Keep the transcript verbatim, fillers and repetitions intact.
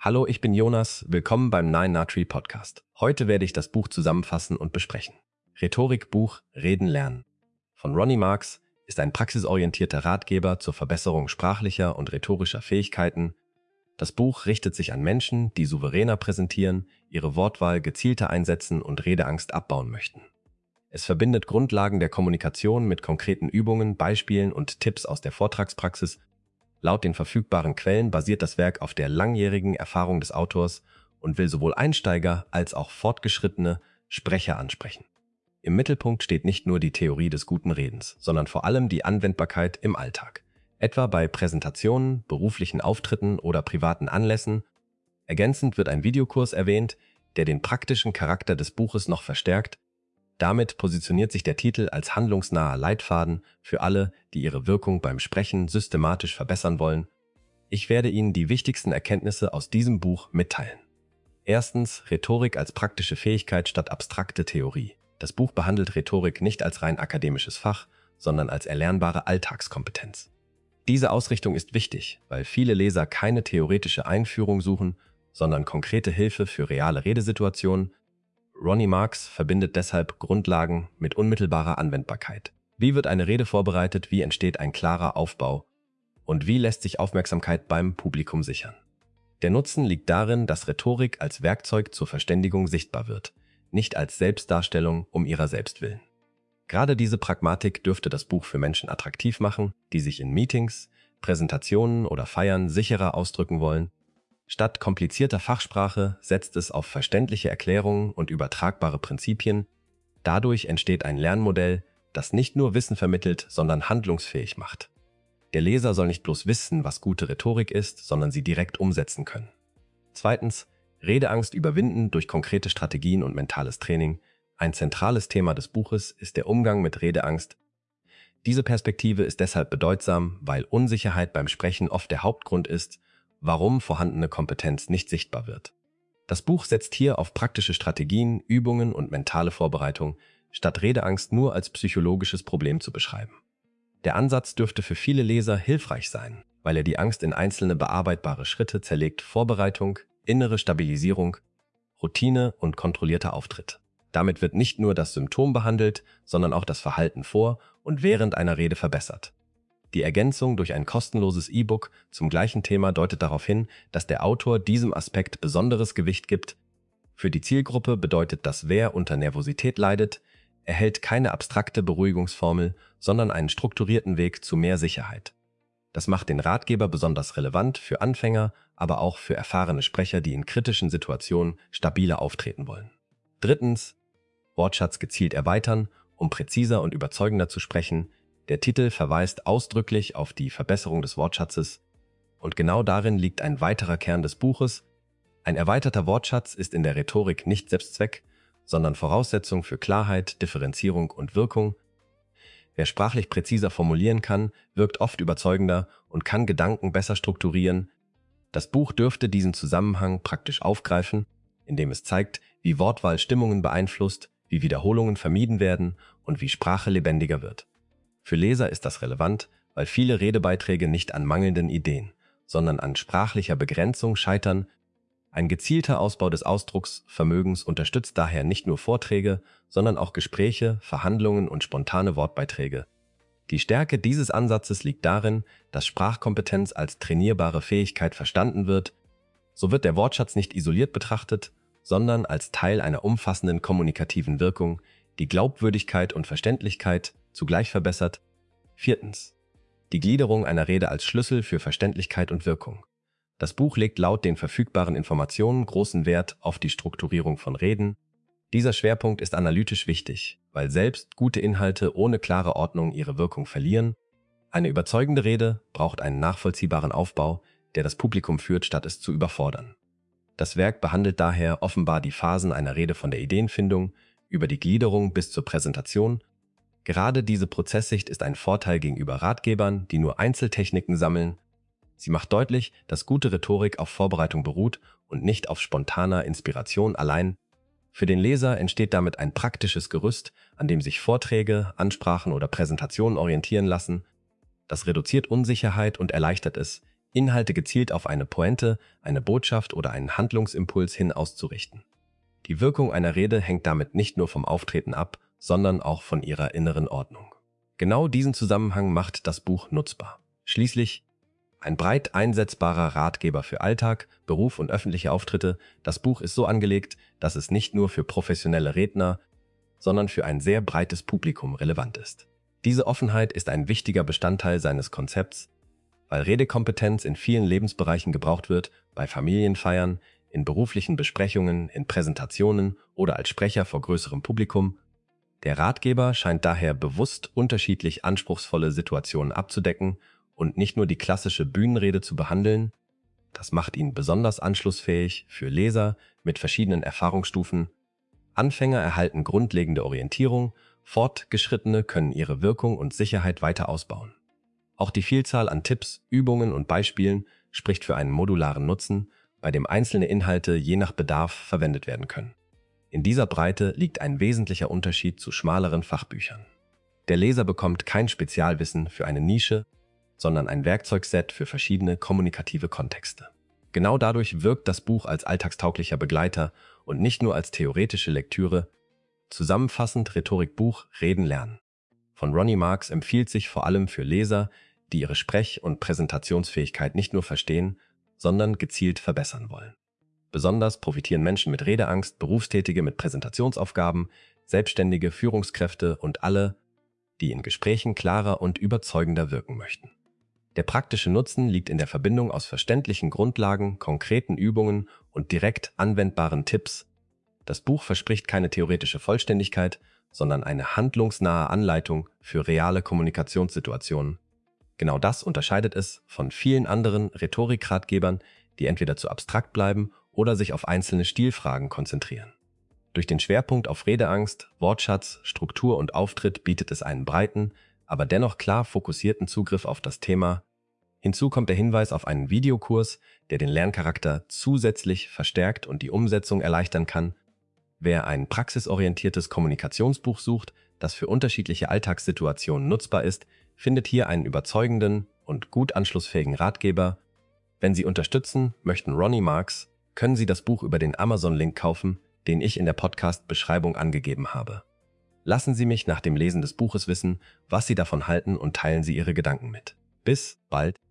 Hallo, ich bin Jonas, willkommen beim Nine Nutri Podcast. Heute werde ich das Buch zusammenfassen und besprechen. Rhetorikbuch Reden lernen von Ronnie Marks ist ein praxisorientierter Ratgeber zur Verbesserung sprachlicher und rhetorischer Fähigkeiten. Das Buch richtet sich an Menschen, die souveräner präsentieren, ihre Wortwahl gezielter einsetzen und Redeangst abbauen möchten. Es verbindet Grundlagen der Kommunikation mit konkreten Übungen, Beispielen und Tipps aus der Vortragspraxis. Laut den verfügbaren Quellen basiert das Werk auf der langjährigen Erfahrung des Autors und will sowohl Einsteiger als auch fortgeschrittene Sprecher ansprechen. Im Mittelpunkt steht nicht nur die Theorie des guten Redens, sondern vor allem die Anwendbarkeit im Alltag, etwa bei Präsentationen, beruflichen Auftritten oder privaten Anlässen. Ergänzend wird ein Videokurs erwähnt, der den praktischen Charakter des Buches noch verstärkt. Damit positioniert sich der Titel als handlungsnaher Leitfaden für alle, die ihre Wirkung beim Sprechen systematisch verbessern wollen. Ich werde Ihnen die wichtigsten Erkenntnisse aus diesem Buch mitteilen. Erstens, Rhetorik als praktische Fähigkeit statt abstrakte Theorie. Das Buch behandelt Rhetorik nicht als rein akademisches Fach, sondern als erlernbare Alltagskompetenz. Diese Ausrichtung ist wichtig, weil viele Leser keine theoretische Einführung suchen, sondern konkrete Hilfe für reale Redesituationen. Ronnie Marks verbindet deshalb Grundlagen mit unmittelbarer Anwendbarkeit. Wie wird eine Rede vorbereitet, wie entsteht ein klarer Aufbau und wie lässt sich Aufmerksamkeit beim Publikum sichern? Der Nutzen liegt darin, dass Rhetorik als Werkzeug zur Verständigung sichtbar wird, nicht als Selbstdarstellung um ihrer selbst willen. Gerade diese Pragmatik dürfte das Buch für Menschen attraktiv machen, die sich in Meetings, Präsentationen oder Feiern sicherer ausdrücken wollen. Statt komplizierter Fachsprache setzt es auf verständliche Erklärungen und übertragbare Prinzipien. Dadurch entsteht ein Lernmodell, das nicht nur Wissen vermittelt, sondern handlungsfähig macht. Der Leser soll nicht bloß wissen, was gute Rhetorik ist, sondern sie direkt umsetzen können. Zweitens, Redeangst überwinden durch konkrete Strategien und mentales Training. Ein zentrales Thema des Buches ist der Umgang mit Redeangst. Diese Perspektive ist deshalb bedeutsam, weil Unsicherheit beim Sprechen oft der Hauptgrund ist, warum vorhandene Kompetenz nicht sichtbar wird. Das Buch setzt hier auf praktische Strategien, Übungen und mentale Vorbereitung, statt Redeangst nur als psychologisches Problem zu beschreiben. Der Ansatz dürfte für viele Leser hilfreich sein, weil er die Angst in einzelne bearbeitbare Schritte zerlegt: Vorbereitung, innere Stabilisierung, Routine und kontrollierter Auftritt. Damit wird nicht nur das Symptom behandelt, sondern auch das Verhalten vor und während einer Rede verbessert. Die Ergänzung durch ein kostenloses E-Book zum gleichen Thema deutet darauf hin, dass der Autor diesem Aspekt besonderes Gewicht gibt. Für die Zielgruppe bedeutet das, wer unter Nervosität leidet, erhält keine abstrakte Beruhigungsformel, sondern einen strukturierten Weg zu mehr Sicherheit. Das macht den Ratgeber besonders relevant für Anfänger, aber auch für erfahrene Sprecher, die in kritischen Situationen stabiler auftreten wollen. Drittens, Wortschatz gezielt erweitern, um präziser und überzeugender zu sprechen. Der Titel verweist ausdrücklich auf die Verbesserung des Wortschatzes und genau darin liegt ein weiterer Kern des Buches. Ein erweiterter Wortschatz ist in der Rhetorik nicht Selbstzweck, sondern Voraussetzung für Klarheit, Differenzierung und Wirkung. Wer sprachlich präziser formulieren kann, wirkt oft überzeugender und kann Gedanken besser strukturieren. Das Buch dürfte diesen Zusammenhang praktisch aufgreifen, indem es zeigt, wie Wortwahl Stimmungen beeinflusst, wie Wiederholungen vermieden werden und wie Sprache lebendiger wird. Für Leser ist das relevant, weil viele Redebeiträge nicht an mangelnden Ideen, sondern an sprachlicher Begrenzung scheitern. Ein gezielter Ausbau des Ausdrucksvermögens unterstützt daher nicht nur Vorträge, sondern auch Gespräche, Verhandlungen und spontane Wortbeiträge. Die Stärke dieses Ansatzes liegt darin, dass Sprachkompetenz als trainierbare Fähigkeit verstanden wird. So wird der Wortschatz nicht isoliert betrachtet, sondern als Teil einer umfassenden kommunikativen Wirkung, die Glaubwürdigkeit und Verständlichkeit zugleich verbessert. Viertens. Die Gliederung einer Rede als Schlüssel für Verständlichkeit und Wirkung. Das Buch legt laut den verfügbaren Informationen großen Wert auf die Strukturierung von Reden. Dieser Schwerpunkt ist analytisch wichtig, weil selbst gute Inhalte ohne klare Ordnung ihre Wirkung verlieren. Eine überzeugende Rede braucht einen nachvollziehbaren Aufbau, der das Publikum führt, statt es zu überfordern. Das Werk behandelt daher offenbar die Phasen einer Rede von der Ideenfindung über die Gliederung bis zur Präsentation. Gerade diese Prozesssicht ist ein Vorteil gegenüber Ratgebern, die nur Einzeltechniken sammeln. Sie macht deutlich, dass gute Rhetorik auf Vorbereitung beruht und nicht auf spontaner Inspiration allein. Für den Leser entsteht damit ein praktisches Gerüst, an dem sich Vorträge, Ansprachen oder Präsentationen orientieren lassen. Das reduziert Unsicherheit und erleichtert es, Inhalte gezielt auf eine Pointe, eine Botschaft oder einen Handlungsimpuls hin auszurichten. Die Wirkung einer Rede hängt damit nicht nur vom Auftreten ab, sondern auch von ihrer inneren Ordnung. Genau diesen Zusammenhang macht das Buch nutzbar. Schließlich ein breit einsetzbarer Ratgeber für Alltag, Beruf und öffentliche Auftritte. Das Buch ist so angelegt, dass es nicht nur für professionelle Redner, sondern für ein sehr breites Publikum relevant ist. Diese Offenheit ist ein wichtiger Bestandteil seines Konzepts, weil Redekompetenz in vielen Lebensbereichen gebraucht wird, bei Familienfeiern, in beruflichen Besprechungen, in Präsentationen oder als Sprecher vor größerem Publikum. Der Ratgeber scheint daher bewusst unterschiedlich anspruchsvolle Situationen abzudecken und nicht nur die klassische Bühnenrede zu behandeln. Das macht ihn besonders anschlussfähig für Leser mit verschiedenen Erfahrungsstufen. Anfänger erhalten grundlegende Orientierung, Fortgeschrittene können ihre Wirkung und Sicherheit weiter ausbauen. Auch die Vielzahl an Tipps, Übungen und Beispielen spricht für einen modularen Nutzen, bei dem einzelne Inhalte je nach Bedarf verwendet werden können. In dieser Breite liegt ein wesentlicher Unterschied zu schmaleren Fachbüchern. Der Leser bekommt kein Spezialwissen für eine Nische, sondern ein Werkzeugset für verschiedene kommunikative Kontexte. Genau dadurch wirkt das Buch als alltagstauglicher Begleiter und nicht nur als theoretische Lektüre. Zusammenfassend Rhetorikbuch Reden lernen von Ronnie Marks empfiehlt sich vor allem für Leser, die ihre Sprech- und Präsentationsfähigkeit nicht nur verstehen, sondern gezielt verbessern wollen. Besonders profitieren Menschen mit Redeangst, Berufstätige mit Präsentationsaufgaben, selbstständige Führungskräfte und alle, die in Gesprächen klarer und überzeugender wirken möchten. Der praktische Nutzen liegt in der Verbindung aus verständlichen Grundlagen, konkreten Übungen und direkt anwendbaren Tipps. Das Buch verspricht keine theoretische Vollständigkeit, sondern eine handlungsnahe Anleitung für reale Kommunikationssituationen. Genau das unterscheidet es von vielen anderen Rhetorikratgebern, die entweder zu abstrakt bleiben oder sich auf einzelne Stilfragen konzentrieren. Durch den Schwerpunkt auf Redeangst, Wortschatz, Struktur und Auftritt bietet es einen breiten, aber dennoch klar fokussierten Zugriff auf das Thema. Hinzu kommt der Hinweis auf einen Videokurs, der den Lerncharakter zusätzlich verstärkt und die Umsetzung erleichtern kann. Wer ein praxisorientiertes Kommunikationsbuch sucht, das für unterschiedliche Alltagssituationen nutzbar ist, findet hier einen überzeugenden und gut anschlussfähigen Ratgeber. Wenn Sie unterstützen möchten Ronnie Marks, können Sie das Buch über den Amazon-Link kaufen, den ich in der Podcast-Beschreibung angegeben habe. Lassen Sie mich nach dem Lesen des Buches wissen, was Sie davon halten und teilen Sie Ihre Gedanken mit. Bis bald!